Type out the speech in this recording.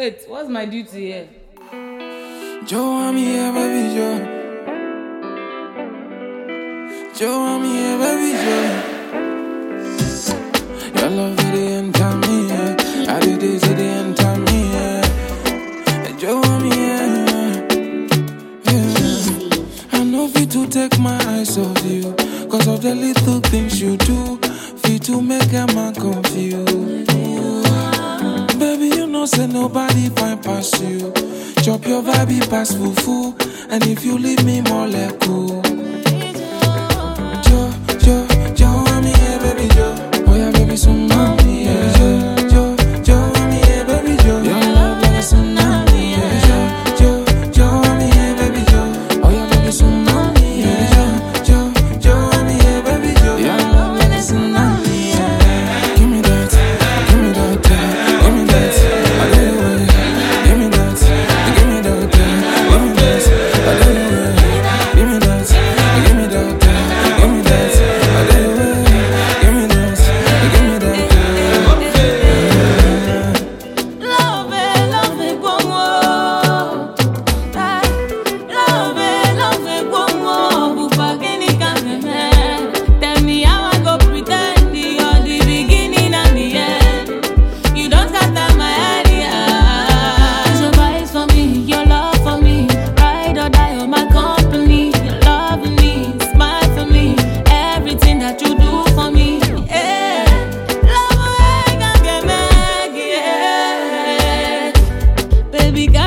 Wait, what's my duty here? Joe, I'm here, baby Joe. Joe, I'm here, baby Joe. Your love it didn't tell me, yeah. I did this, it didn't tell me, yeah. Joe, I'm here, yeah. I know fit to take my eyes off you, cause of the little things you do. Fit to make a man confused. Baby, you know say nobody find past you. Chop your vibe pass fufu, and if you leave me more like cool. Joe, I'm here, baby Joe. Oh yeah, baby, so mommy, yeah. Joe, I'm here, baby Joe. Your love like a tsunami, yeah. Joe, I'm here, baby Joe. Oh yeah, baby, so mommy, yeah. Joe, I'm here, baby Joe. Your love like a tsunami, yeah. Give me that, give me that, give me that. I love you, give me that, give me that, give me that. I love you, give me that, give me that, give me that. I love you, give me that, give me that. Love it, guamo. Love it, guamo. Bupagini kameme. Tell me how I go pretend you're the beginning and the end. You don't scatter my idea. Your vibes for me, your love for me. Ride or die on my company. Your love me, smile for me. Everything that you do for me. Yeah. Love it, can get me, yeah. Baby,